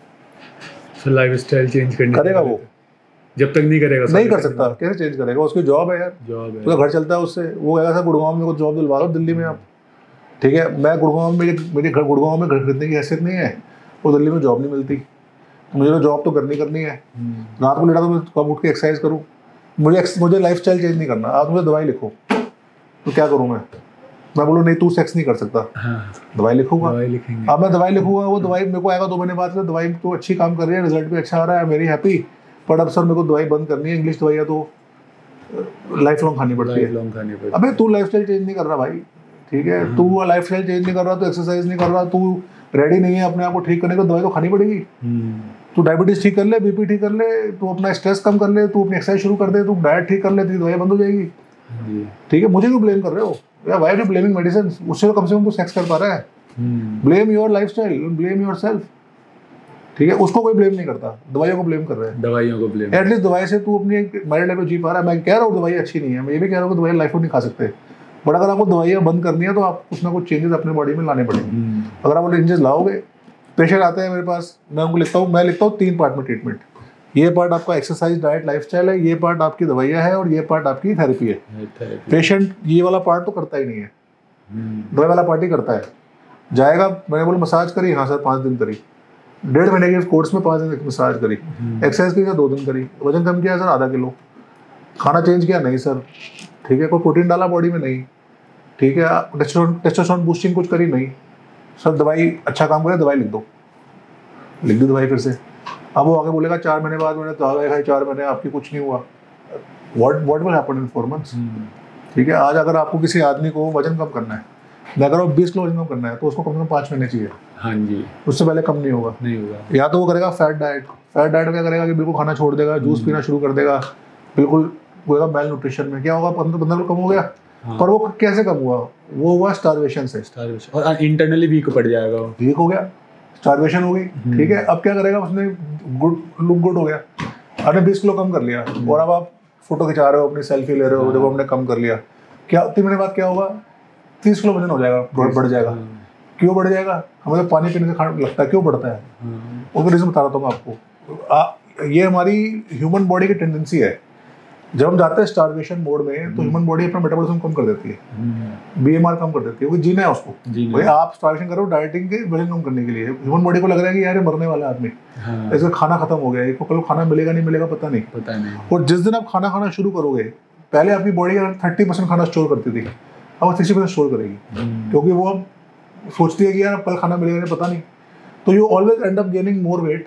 सर लाइफ स्टाइल चेंज करनी करेगा वो? जब तक नहीं करेगा नहीं कर सकता, कैसे चेंज करेगा? उसकी जॉब है यार, जॉब है, तो घर चलता है उससे। वो कहेगा सर गुड़गांव में कुछ जॉब दिलवा लो दिल्ली में आप, ठीक है, मैं गुड़गांव में, मेरे घर गुड़गांव में घर खरीदने की हैसियत नहीं है, वो दिल्ली में जॉब नहीं मिलती, मुझे तो जॉब तो करनी करनी है, रात को लेटा तो मैं कब उठ के एक्सरसाइज करूँ, मुझे मुझे लाइफ स्टाइल चेंज नहीं करना। आप मुझे दवाई लिखो तो क्या करूँ मैं? मैं बोलूँ नहीं तू सेक्स नहीं कर सकता, हाँ, दवाई लिखूंगा, दवाई लिखेंगे। अब मैं दवाई लिखूंगा, वो दवाई मेरे को आएगा दो महीने बाद, दवाई तो अच्छी काम कर रही है, रिजल्ट भी अच्छा आ रहा है, मेरी हैप्पी, बट अब सर मेरे को दवाई बंद करनी है, इंग्लिश दवाइयाँ तो लाइफ लॉन्ग खानी पड़ती है। लॉन्ग खानी पड़ती है। अबे तू लाइफ स्टाइल चेंज नहीं कर रहा भाई, ठीक है, तू लाइफ स्टाइल चेंज नहीं कर रहा, तू एक्सरसाइज नहीं कर रहा, तू रेडी नहीं है अपने आप को ठीक करने को, दवाई तो खानी पड़ेगी। तू डायबिटीज ठीक कर ले, बीपी ठीक कर ले, तू अपना स्ट्रेस कम कर ले, तू अपनी एक्सरसाइज शुरू कर दे, तू डाइट ठीक कर ले, तेरी दवाई बंद हो जाएगी, ठीक है। मुझे क्यों ब्लेम कर रहे हो यार? Why are you blaming medicine? उससे तो कम से कम तू सेक्स कर पा रहा है। Blame your lifestyle, blame yourself, ठीक है। उसको कोई ब्लेम नहीं करता, दवाइयों को ब्लेम कर रहे हैं, दवाइयों को ब्लेम। एटलीस्ट दवाई से तू अपनी मैरिड लाइफ जी पा रहा है। मैं कह रहा हूँ दवाई अच्छी नहीं है, मैं ये भी कह रहा हूँ कि दवाई लाइफ में नहीं खा सकते, बट अगर आपको दवाइयाँ बंद करनी है तो आप कुछ ना कुछ चेंजेस अपने बॉडी में लाने पड़ेंगे। अगर आप वो चेंजेस लाओगे, पेशेंट आते हैं मेरे पास, मैं उनको लिखता हूँ, मैं लिखता हूँ तीन पार्ट में ट्रीटमेंट, ये पार्ट आपका एक्सरसाइज डाइट लाइफस्टाइल है, ये पार्ट आपकी दवाइयाँ है, और ये पार्ट आपकी थेरेपी है। पेशेंट ये वाला पार्ट तो करता ही नहीं है, दवाई वाला पार्ट ही करता है। जाएगा, मैंने बोला मसाज करी, हाँ सर पाँच दिन करी, डेढ़ महीने के कोर्स में पाँच दिन मसाज करी, एक्सरसाइज की दो दिन करी, वजन कम किया सर आधा किलो, खाना चेंज किया नहीं सर, ठीक है, कोई प्रोटीन डाला बॉडी में नहीं, ठीक है, टेस्टोस्टेरोन टेस्टोस्टेरोन बूस्टिंग कुछ करी नहीं सर, दवाई अच्छा काम करे, दवाई लिख दो, लिख दी दवाई फिर से। अब वो आगे बोलेगा चार महीने बाद मैंने दवाई खाई, चार महीने आपकी कुछ नहीं हुआ, what what will happen in four months, ठीक है। आज अगर आपको किसी आदमी को वजन कम करना है, अगर वो बीस किलो वजन कम करना है तो उसको कम से कम पाँच महीने चाहिए, हाँ जी, उससे पहले कम नहीं होगा, नहीं होगा। या तो वो करेगा फैट डाइट, फैट डाइट क्या करेगा कि बिल्कुल खाना छोड़ देगा, जूस पीना शुरू कर देगा, बिल्कुल होगा मेल न्यूट्रिशन में, क्या होगा पंद्रह पंद्रह किलो कम हो गया। हाँ। पर वो कैसे कम हुआ? वो हुआ स्टारवेशन से, स्टारवेशन, और इंटरनली वीक पड़ जाएगा, वीक हो गया, स्टारवेशन हो गई, ठीक है। अब क्या करेगा, उसने गुड लुक गुड हो गया, आपने बीस किलो कम कर लिया, और अब आप फोटो खिंचा रहे हो, अपनी सेल्फी ले रहे हो, देखो हमने कम कर लिया, क्या तीन महीने बाद क्या होगा? तीस किलो वजन हो जाएगा, बढ़ जाएगा। क्यों बढ़ जाएगा? हमें तो पानी पीने से खाना लगता है, क्यों बढ़ता है? उसका रीजन बता रहा था मैं आपको। आ, ये हमारी ह्यूमन बॉडी की टेंडेंसी है, जब हम जाते हैं स्टारवेशन मोड में तो ह्यूमन बॉडी अपना मेटाबॉलिज्म कम कर देती है, बीएमआर कम कर देती है, क्योंकि जीना है उसको। भाई आप स्टारवेशन करो डाइटिंग के वजन कम करने के लिए, ह्यूमन बॉडी को लग रहा है कि यार ये मरने वाला आदमी, हाँ। इसका खाना खत्म हो गया, इसको कल खाना मिलेगा नहीं मिलेगा पता नहीं, पता नहीं। और जिस दिन आप खाना खाना शुरू करोगे, पहले आपकी बॉडी थर्टी परसेंट खाना स्टोर करती थी, अब सिक्सटी परसेंट स्टोर करेगी, क्योंकि वो अब सोचती है कि यार कल खाना मिलेगा नहीं पता नहीं, तो you always end up gaining more weight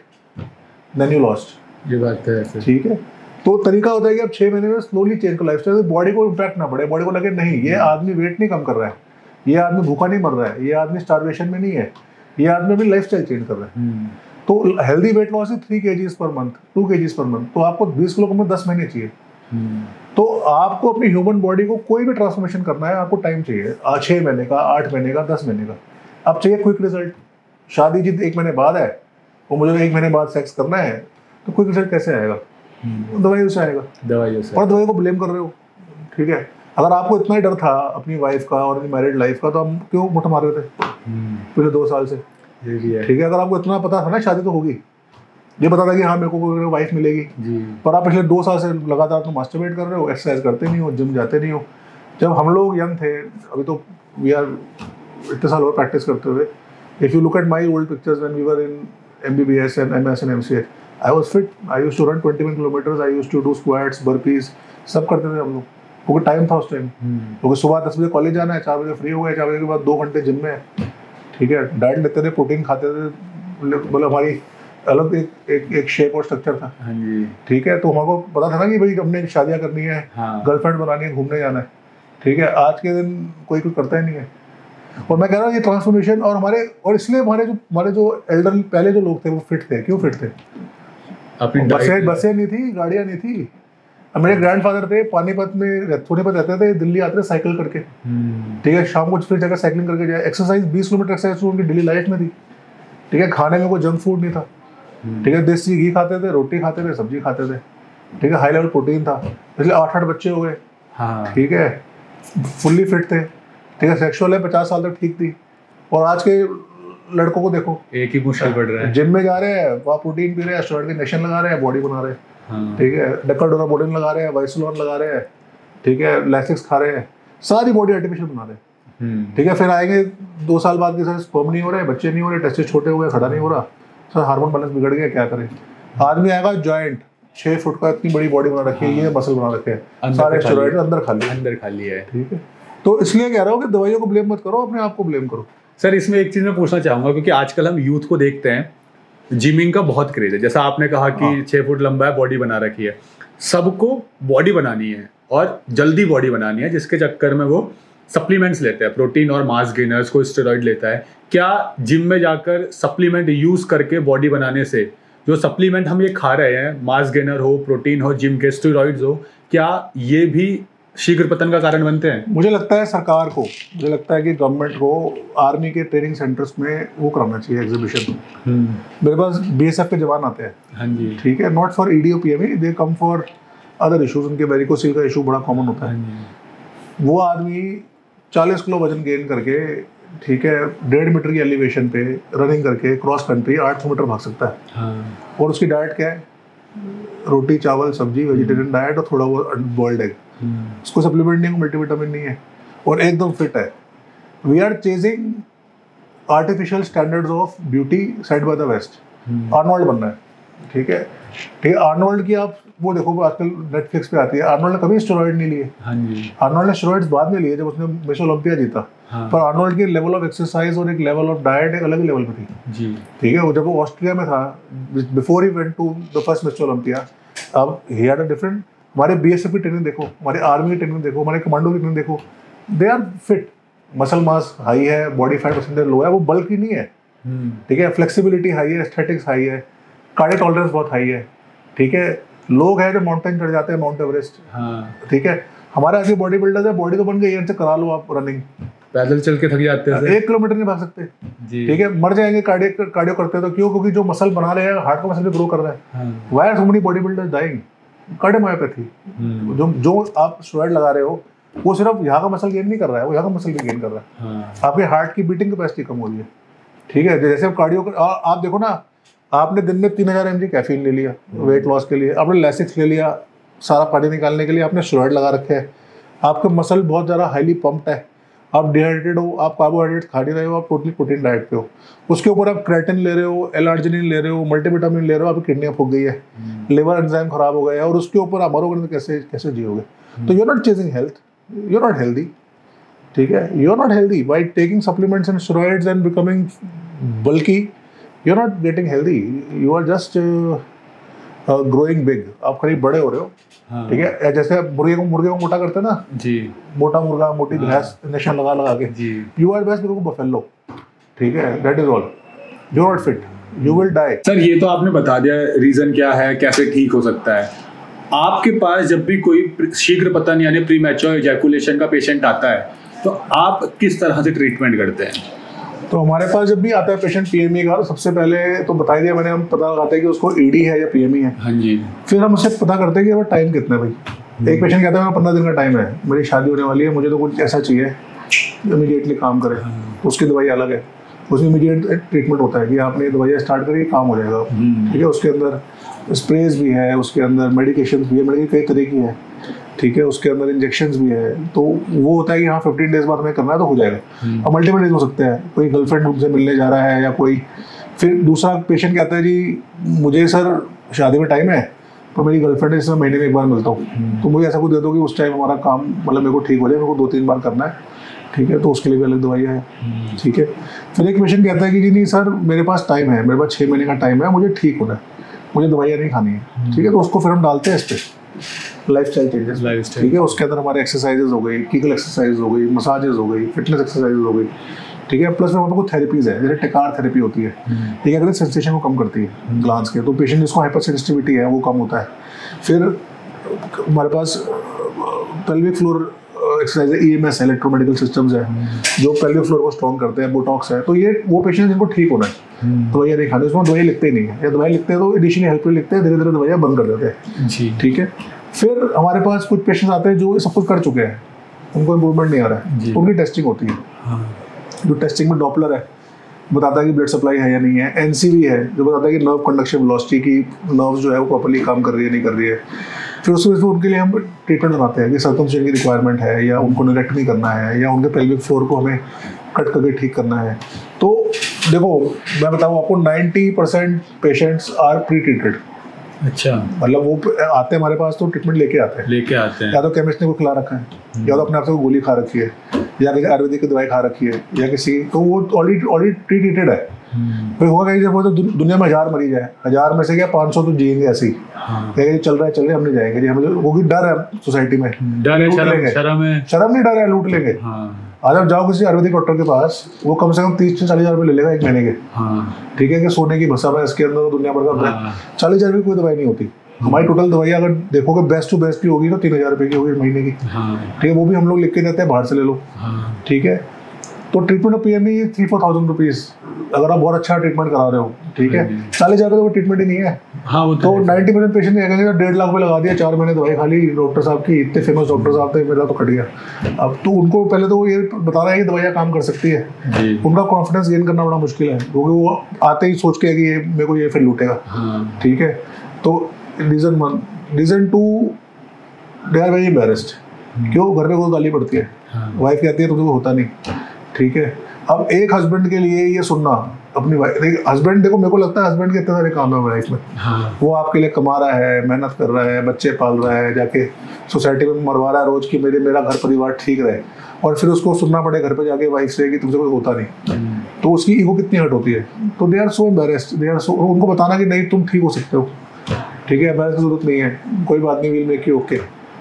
than you lost. ये बात है, ठीक है। तो तरीका होता है कि आप छः महीने में स्लोली चेंज करो लाइफस्टाइल, बॉडी को इम्पैक्ट ना पड़े, बॉडी को लगे नहीं ये आदमी वेट नहीं कम कर रहा है, ये आदमी भूखा नहीं मर रहा है, ये आदमी स्टारवेशन में नहीं है, ये आदमी अभी लाइफस्टाइल चेंज कर रहा है। तो हेल्दी वेट लॉस है three kgs per month, two kgs per month, तो आपको बीस किलो कम में दस महीने चाहिए। तो आपको अपनी ह्यूमन बॉडी को कोई भी ट्रांसफॉर्मेशन करना है, आपको टाइम चाहिए, छः महीने का, आठ महीने का, दस महीने का। अब चाहिए क्विक रिजल्ट, शादी जिद एक महीने बाद है, वो मुझे एक महीने बाद सेक्स करना है, तो क्विक रिजल्ट कैसे आएगा? दवाई से आएगा, दवाई से। और दवाई को ब्लेम कर रहे हो, ठीक है। अगर आपको इतना ही डर था अपनी वाइफ का और अपनी मैरिड लाइफ का, तो हम क्यों मुठ मार रहे थे पिछले दो साल से? ठीक है, अगर आपको इतना पता था ना शादी तो होगी, ये पता था कि हाँ मेरे को वाइफ मिलेगी, पर आप पिछले दो साल से लगातार तो मास्टरबेट कर रहे हो, एक्सरसाइज करते नहीं हो, जिम जाते नहीं हो। जब हम लोग यंग थे, अभी तो वी आर इतने साल और प्रैक्टिस करते हुए, if you look at my old pictures when we were in M B B S and M S and M C A, I was fit. I used to run twenty-one kilometers. I used to do squats, burpees, सब करते थे हम लोग, क्योंकि time था उस time. क्योंकि सुबह दस बजे कॉलेज जाना है, चार बजे फ्री हो गए, चार बजे के बाद दो घंटे जिम में, ठीक है, डाइट लेते थे, प्रोटीन खाते थे, मतलब हमारी अलग एक एक एक शेप और स्ट्रक्चर था। हाँ जी। ठीक है, तो हमको पता था ना कि भाई हमने शादियाँ करनी है, हाँ। गर्लफ्रेंड बनानी है, घूमने जाना है। ठीक है, आज के दिन कोई कुछ करता ही नहीं है। और मैं कह रहा हूँ ये ट्रांसफॉर्मेशन और हमारे और इसलिए हमारे जो हमारे जो एल्डर पहले जो लोग थे वो फिट थे। क्यों फिट थे? बसें बसें नहीं थी, गाड़ियाँ नहीं थी। मेरे ग्रैंडफादर थे पानीपत में, सोनीपत रहते थे, दिल्ली आते थे साइकिल करके। ठीक है, शाम को फिर जगह साइकिलिंग करके जाए। एक्सरसाइज बीस किलोमीटर एक्सरसाइज उनकी डेली लाइफ में थी। ठीक है, खाने में कोई जंक फूड नहीं था। ठीक है, देसी घी खाते थे, रोटी खाते थे, सब्जी खाते थे। ठीक है, हाई लेवल प्रोटीन था, इसलिए आठ आठ बच्चे हो गए। ठीक है, फुल्ली फिट थे। ठीक है, सेक्सुअल है पचास साल तक ठीक थी। और आज के लड़कों को देखो, एक ही मुश्किल पड़ रहा है। जिम में जा रहे हैं, वहाँ प्रोटीन पी रहे हैं, स्टेरॉइड के इंजेक्शन लगा रहे हैं, बॉडी बना रहे हैं। हाँ। ठीक है, डेकाडोरा बोडिन लगा रहे हैं, वाइसोलोन लगा रहे हैं। ठीक है, लैसिक्स खा रहे हैं, सारी बॉडी आर्टिफिशियल बना रहे हैं। ठीक है, फिर आएंगे दो साल बाद के सर स्पर्म नहीं हो रहे, बच्चे नहीं हो रहे, टेस्टिस छोटे हो गए, खड़ा नहीं हो रहा, सर हार्मोन बैलेंस बिगड़ गया, क्या करें? आदमी आएगा जॉइंट छः फुट का, इतनी बड़ी बॉडी बना रखी है, ये मसल बना रखे हैं, सारे स्टेरॉइड अंदर खाली अंदर खाली है। ठीक है, तो इसलिए कह रहा हूँ कि दवाइयों को ब्लेम मत करो, अपने आप को ब्लेम करो। सर इसमें एक चीज़ मैं पूछना चाहूँगा, क्योंकि आजकल हम यूथ को देखते हैं, जिमिंग का बहुत क्रेज है। जैसा आपने कहा कि छः फुट लंबा है, बॉडी बना रखी है, सबको बॉडी बनानी है और जल्दी बॉडी बनानी है, जिसके चक्कर में वो सप्लीमेंट्स लेते हैं, प्रोटीन और मास गेनर्स, को स्टेरॉइड लेता है। क्या जिम में जाकर सप्लीमेंट यूज़ करके बॉडी बनाने से, जो सप्लीमेंट हम ये खा रहे हैं, मास गेनर हो, प्रोटीन हो, जिम के स्टेरॉइड्स हो, क्या ये भी शीघ्र पतन का कारण बनते हैं? मुझे लगता है सरकार को, मुझे लगता है कि गवर्नमेंट को आर्मी के ट्रेनिंग सेंटर्स में वो कराना चाहिए एग्जीबिशन। मेरे पास बीएसएफ के जवान आते हैं। हाँ जी। ठीक है, not for EDO PME, they come for other issues. उनके वेरिकोसिल का इशू बड़ा कॉमन होता है। वो आदमी चालीस किलो वजन गेन करके, ठीक है, डेढ़ मीटर की एलिवेशन पे रनिंग करके क्रॉस कंट्री आठ सौ मीटर भाग सकता है। हाँ। और उसकी डाइट क्या है? रोटी, चावल, सब्जी, वेजिटेरियन डाइट और थोड़ा बहुत बॉइल्ड एग। उसको सप्लीमेंट नहीं है, मल्टीविटामिन नहीं है, और एकदम फिट है। We are chasing artificial standards of beauty set by the west. Arnold बनना है। ठीक है, ठीक है, आर्नोल्ड की आप वो देखो, आजकल नेटफ्लिक्स पे आती है। आर्नोल्ड ने कभी स्टेरॉइड नहीं लिए। हाँ जी। आर्नोल्ड ने स्टेरॉइड्स बाद में लिए जब उसने मिस ओलंपिया जीता। हाँ। पर आर्नोल्ड की लेवल ऑफ एक्सरसाइज और एक लेवल ऑफ डाइट एक अलग ही लेवल पे थी जी। ठीक है, वो जब वो ऑस्ट्रिया में था, before he went to the first Miss Olympia, अब ही हैड अ डिफरेंट। हमारे बीएसएफ की ट्रेनिंग देखो, हमारे आर्मी की ट्रेनिंग देखो, हमारे कमांडो की ट्रेनिंग देखो, they are fit. Muscle mass high है, बॉडी फैट परसेंटेज लो है, वो बल्कि नहीं है। ठीक है, फ्लेक्सिबिलिटी हाई है, एस्थेटिक्स हाई है, कार्डियो टॉलरेंस बहुत हाई है। ठीक है, लोग हैं जो माउंटेन चढ़ जाते हैं, माउंट एवरेस्ट। हाँ। ठीक है, हमारे ऐसे बॉडी बिल्डर्स है, बॉडी तो बन गई है, करा लो आप रनिंग, पैदल चल के थक जाते हैं, एक किलोमीटर नहीं भाग सकते जी। ठीक है, मर जाएंगे कार्डियो कार्डियो करते हैं तो। क्यों? क्योंकि जो मसल बना रहे हैं, हार्ट का मसल भी ग्रो कर रहा है। Why are so many body builders dying? Cardiomyopathy. जो जो आप स्टेरॉइड लगा रहे हो, वो सिर्फ यहाँ का मसल गेन नहीं कर रहा है, वो यहाँ का मसल भी गेन कर रहा है। हाँ। आपके हार्ट की बीटिंग कैपेसिटी कम हो रही है। ठीक है, जैसे आप कार्डियो कर, आ, आप देखो ना, आपने दिन में तीन हजार एम जी कैफीन ले लिया वेट लॉस के लिए, आपने लैसिक्स ले लिया सारा पानी निकालने के लिए, आपने स्टेरॉइड लगा रखे हैं, आपके मसल बहुत ज़्यादा हाईली पंप्ड है, आप डिहाइड्रेटेड हो, आप कार्बोहाइड्रेट खा नहीं रहे हो, आप टोटली प्रोटीन डाइट पे हो, उसके ऊपर आप क्रेटिन ले रहे हो, एल-आर्जिनिन ले रहे हो, मल्टीविटामिन ले रहे हो, आपकी किडनियाँ फूक गई है, लिवर एंजाइम खराब हो गया है, और उसके ऊपर आप मरोगे तो कैसे कैसे जियोगे? तो you are not chasing health, you are not healthy. ठीक है, you are not healthy by taking supplements and steroids and becoming bulky. You are not getting healthy, you are just growing big. आप करीब बड़े हो रहे हो। हाँ। ठीक है, जैसे मुर्गे को मुर्गे को मोटा करते हैं ना जी, मोटा मुर्गा, मोटी भैंस, इंजेक्शन लगा लगा के जी। You are best because buffalo. ठीक है, that is all. You are not fit, you will die. Sir ये तो आपने बता दिया रीजन क्या है, कैसे ठीक हो सकता है। आपके पास जब भी कोई शीघ्र पतन यानी प्रीमैच्योर इजैकुलेशन का पेशेंट आता है, तो आप किस तरह से ट्रीटमेंट करते हैं? तो हमारे पास जब भी आता है पेशेंट पीएमई का, तो सबसे पहले तो बता दिया मैंने, हम पता लगाते हैं कि उसको ईडी है या पीएमई है। हाँ जी। फिर हम उससे पता करते हैं कि अब टाइम कितना है भाई। एक पेशेंट कहता है मेरा पंद्रह दिन का टाइम है, मेरी शादी होने वाली है, मुझे तो कुछ ऐसा चाहिए इमीडिएटली काम करे। हाँ। उसकी दवाई अलग है, उसमें इमीडिएट ट्रीटमेंट होता है कि आपने दवाइयाँ स्टार्ट करिए, काम हो जाएगा। ठीक है, उसके अंदर स्प्रेज भी है, उसके अंदर मेडिकेशन भी है, मेडिकेशन कई तरह की है। ठीक है, उसके अंदर इंजेक्शंस भी है। तो वो होता है कि हाँ फिफ्टीन डेज बाद हमें करना है तो हो जाएगा। अब मल्टीपल डेज हो सकते हैं, कोई गर्लफ्रेंड हमसे मिलने जा रहा है या कोई, फिर दूसरा पेशेंट कहता है जी मुझे सर शादी में टाइम है तो मेरी गर्लफ्रेंड से महीने में एक बार मिलता हूँ, तो मुझे ऐसा कुछ दे दो कि उस टाइम हमारा काम मतलब मेरे को ठीक हो जाए, मेरे को दो तीन बार करना है। ठीक है, तो उसके लिए भी अलग दवाइयाँ हैं, ठीक है। फिर एक पेशेंट कहता है कि जी नहीं सर मेरे पास टाइम है, मेरे पास छः महीने का टाइम है, मुझे ठीक होना है, मुझे दवाइयाँ नहीं खानी है, ठीक है, तो उसको फिर हम डालते हैं इस पर लाइफ स्टाइल चेंजेस, ठीक है। उसके अंदर हमारे एक्सरसाइजेज हो गई, कीगल एक्सरसाइज हो गई, मसाजेज हो गई, फिटनेस एक्सरसाइज हो गई, ठीक है। प्लस में हमारे को थेरेपीज है, जैसे टेकार थेरेपी होती है, ठीक है, अगर सेंसेशन को कम करती है ग्लांस के, तो पेशेंट जिसको हाइपर सेंसिटिविटी है वो कम होता है। फिर हमारे पास पेल्विक फ्लोर एक्सरसाइज है, ईएमएस है, इलेक्ट्रोमेडिकल सिस्टम्स है, जो पेल्विक फ्लोर को स्ट्रॉन्ग करते हैं, बोटॉक्स है। तो ये वो पेशेंट जिनको ठीक होना है दवाइयाँ नहीं खानी, उसमें दवाई लिखते ही नहीं है, या दवाई लिखते हैं तो इनिशियली हेल्प लिखते हैं, धीरे धीरे दवाइयाँ बंद कर देते हैं जी, ठीक है। फिर हमारे पास कुछ पेशेंट्स आते हैं जो सब कुछ कर चुके हैं, उनको इम्प्रूवमेंट नहीं आ रहा है, तो उनकी टेस्टिंग होती है। हाँ। जो टेस्टिंग में डॉपलर है, बताता है कि ब्लड सप्लाई है या नहीं है। एनसीवी है, जो बताता है कि नर्व कंडक्शन वेलोसिटी की नर्व जो है वो प्रॉपर्ली काम कर रही है नहीं कर रही है। फिर उसमें उनके लिए हम ट्रीटमेंट बनाते हैं कि सर्कमसिजन की रिक्वायरमेंट है, या उनको निरेक्टमी करना है, या उनके पेल्विक फ्लोर को हमें कट करके ठीक करना है। तो देखो मैं बताऊँ आपको, ninety percent patients are pre treated. अच्छा, मतलब वो आते हैं हमारे पास तो ट्रीटमेंट लेके आते हैं लेके आते हैं या तो केमिस्ट ने को खिला रखा है, या तो अपने आप से गोली खा रखी है, या किसी आयुर्वेदिक की दवाई खा रखी है, या किसी, तो वो ऑलरेडी ऑलरेडी प्री ट्रीटेड है। फिर होगा कहीं जब वो तो दुनिया में हजार मरीज है, हजार में से क्या पाँच सौ तो जिएंगे ऐसे ही, हाँ। चल रहा है चल रहा है हम नहीं जाएंगे जी, हमें वो भी डर है सोसाइटी में, डर है, शर्म शर्म नहीं, डर है लूट लेंगे। आज आप जाओ किसी आयुर्वेदिक डॉक्टर के पास, वो कम से कम तीस से चालीस हजार रुपये ले लेगा एक महीने के, ठीक है, कि सोने की भसा है इसके अंदर दुनिया भर का, चालीस हजार की कोई दवाई नहीं होती। हमारी टोटल दवाई अगर देखोगे बेस्ट टू बेस्ट की होगी तो तीन हजार रुपये की होगी महीने की, ठीक है, वो भी हम लोग लिख के देते हैं, बाहर से ले लो, ठीक है। तो treatment of PME three four thousand rupees अगर आप बहुत अच्छा ट्रीटमेंट करा रहे हो, ठीक है, चालीस हजार का ट्रीटमेंट ही नहीं है। हाँ, वो तो नाइन्टी परसेंट पेशेंट ये कहेंगे डेढ़ लाख रुपये लगा दिया, चार महीने दवाई खा ली डॉक्टर साहब की, इतने फेमस डॉक्टर साहब थे, मेरा तो कट गया। अब तो उनको पहले तो ये बताना है कि दवाइयाँ काम कर सकती है, उनका कॉन्फिडेंस गेन करना बड़ा मुश्किल है, क्योंकि वो आते ही सोच के कि ये मेरे को ये फिर लूटेगा, ठीक है। तो reason one, reason two, they are very embarrassed, क्यों घर पे कोई गाली पड़ती है, वाइफ कहती है तुमसे होता नहीं, ठीक है। अब एक हस्बैंड के लिए ये सुनना अपनी वाइफ, हस्बैंड देखो मेरे को लगता है हस्बैंड के इतने सारे काम है लाइफ में, हाँ। वो आपके लिए कमा रहा है, मेहनत कर रहा है, बच्चे पाल रहा है, जाके सोसाइटी में मरवा रहा है रोज की मेरे मेरा घर परिवार ठीक रहे, और फिर उसको सुनना पड़े घर पे जाके वाइफ से कि तुमसे कोई होता नहीं, तो उसकी ईगो कितनी हर्ट होती है। तो they are so embarrassed, they are so, उनको बताना कि नहीं तुम ठीक हो सकते हो, ठीक है, एम्बैरेस की जरूरत नहीं है, कोई बात नहीं, विल मेक यू ओके,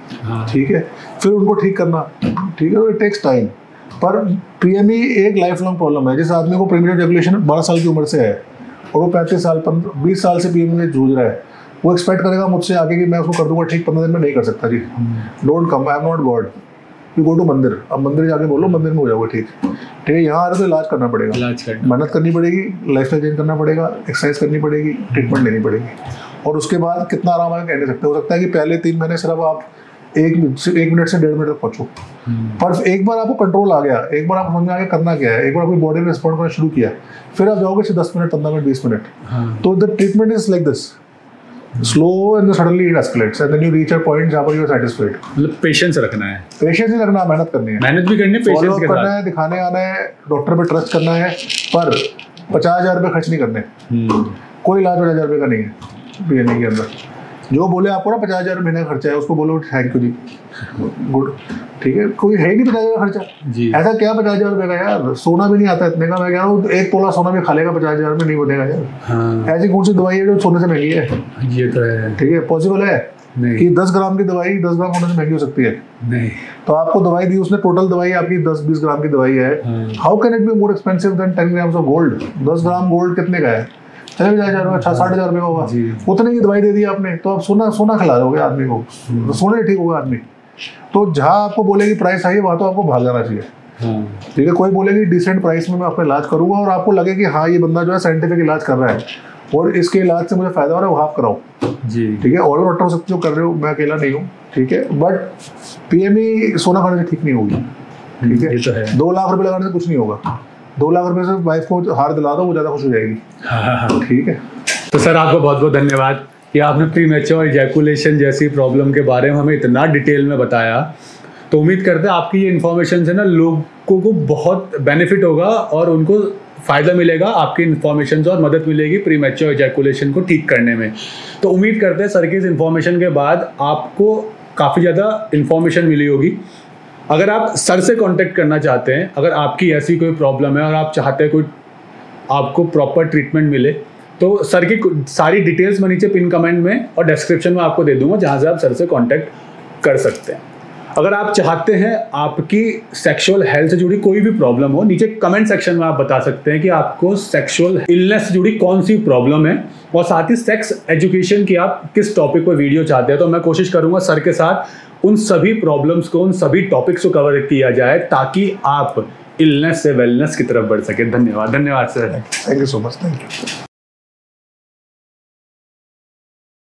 ठीक है। फिर उनको ठीक करना, ठीक है, इट टेक्स टाइम। पर पीएमई एक लाइफ लॉन्ग प्रॉब्लम है। जिस आदमी को प्रीमेच्योर एजैकुलेशन बारह साल की उम्र से है और वो पैंतीस साल बीस साल से पीएमई में जूझ रहा है, वो एक्सपेक्ट करेगा मुझसे आगे कि मैं उसको कर दूंगा ठीक पंद्रह दिन में, नहीं कर सकता जी। Don't come, I am not God, you go to mandir, अब मंदिर जाके बोलो मंदिर में हो जाओगे ठीक, ठीक है। यहाँ आ रहे तो इलाज करना पड़ेगा, इलाज मेहनत करनी पड़ेगी, लाइफ स्टाइल चेंज करना पड़ेगा, एक्सरसाइज करनी पड़ेगी, ट्रीटमेंट लेनी पड़ेगी, और उसके बाद कितना आराम आएगा कह नहीं सकते। हो सकता है कि पहले तीन महीने सिर्फ आप एक एक मिनट से डेढ़ मिनट तक पहुंचो, पर एक बार आपको कंट्रोल आ गया, एक बार आपको समझ में आ गया करना क्या है, एक बार आपकी बॉडी में रिस्पॉन्ड करना शुरू किया, फिर आप जाओगे से दस मिनट पंद्रह मिनट बीस मिनट, तो the treatment is like this, slow and suddenly it escalates and then you reach a point जहां पर यू आर सैटिस्फाइड। मतलब पेशेंस रखना है, पेशेंस ही रखना, मेहनत करनी है, मेहनत भी करनी है, पेशेंस के करना है, दिखाने आना है, डॉक्टर पे ट्रस्ट करना है, पर पचास हजार रुपये खर्च नहीं करने। कोई इलाज पचास हजार रुपये का नहीं है पीएमई के अंदर। जो बोले आपको ना पचास हजार महीने का खर्चा है, उसको बोलो थैंक यू जी, गुड, ठीक है। कोई है ही नहीं पचास हजार खर्चा जी, ऐसा क्या पचास हजार रुपये का यार, सोना भी नहीं आता इतने का, मैं कह रहा हूँ एक तोला सोना भी खा लेगा पचास हजार में, नहीं बनेगा यार। हाँ। ऐसी कौन सी दवाई है जो सोने से महंगी है, ये तो है, ठीक है। पॉसिबल है नहीं कि दस ग्राम की दवाई दस ग्राम सोने से महंगी हो सकती है, नहीं। तो आपको दवाई दी उसने, टोटल दवाई आपकी दस बीस ग्राम की दवाई है, how can it be more expensive than ten grams of gold. दस ग्राम गोल्ड कितने का है, चले हजार रुपये, छः साठ हजार रुपये होगा, उतने की दवाई दे दी आपने, तो आप सोना सोना खिला दोगे आदमी को, तो सोने ठीक होगा आदमी। तो जहाँ आपको बोलेगी प्राइस आई, वहाँ तो आपको भाग जाना चाहिए, ठीक है। कोई बोलेगी डिसेंट प्राइस में मैं आपका इलाज करूँगा, और आपको लगे कि हाँ ये बंदा जो है साइंटिफिक इलाज कर रहा है और इसके इलाज से मुझे फायदा हो रहा है, वो आप कराओ जी, ठीक है। और भी डॉक्टर हो सकते जो कर रहे हो, मैं अकेला नहीं हूँ, ठीक है। बट पीएमई सोना खाने से ठीक नहीं होगी, ठीक है। दो लाख रुपये लगाने से कुछ नहीं होगा, दो लाख रुपए से वाइफ को हार दिला दो, वो ज़्यादा खुश हो जाएगी, ठीक है। तो सर आपको बहुत बहुत धन्यवाद कि आपने प्रीमेच्योर इजैकुलेशन जैसी प्रॉब्लम के बारे में हमें इतना डिटेल में बताया। तो उम्मीद करते हैं आपकी ये इन्फॉर्मेशन से ना लोगों को बहुत बेनिफिट होगा और उनको फ़ायदा मिलेगा, आपकी इन्फॉर्मेशन से और मदद मिलेगी प्रीमेच्योर इजैकुलेशन को ठीक करने में। तो उम्मीद करते हैं सर की इस इन्फॉर्मेशन के बाद आपको काफ़ी ज़्यादा इन्फॉर्मेशन मिली होगी अगर आप सर से कांटेक्ट करना चाहते हैं, अगर आपकी ऐसी कोई प्रॉब्लम है और आप चाहते हैं कोई आपको प्रॉपर ट्रीटमेंट मिले, तो सर की सारी डिटेल्स मैं नीचे पिन कमेंट में और डिस्क्रिप्शन में आपको दे दूंगा, जहां से आप सर से कांटेक्ट कर सकते हैं। अगर आप चाहते हैं आपकी सेक्सुअल हेल्थ से जुड़ी कोई भी प्रॉब्लम हो, नीचे कमेंट सेक्शन में आप बता सकते हैं कि आपको सेक्सुअल इलनेस से जुड़ी कौन सी प्रॉब्लम है, और साथ ही सेक्स एजुकेशन की आप किस टॉपिक पर वीडियो चाहते हैं, तो मैं कोशिश करूंगा सर के साथ उन सभी प्रॉब्लम्स को, उन सभी टॉपिक्स को कवर किया जाए, ताकि आप इलनेस से वेलनेस की तरफ बढ़ सके। धन्यवाद। धन्यवाद sir. Thank you so much. Thank you.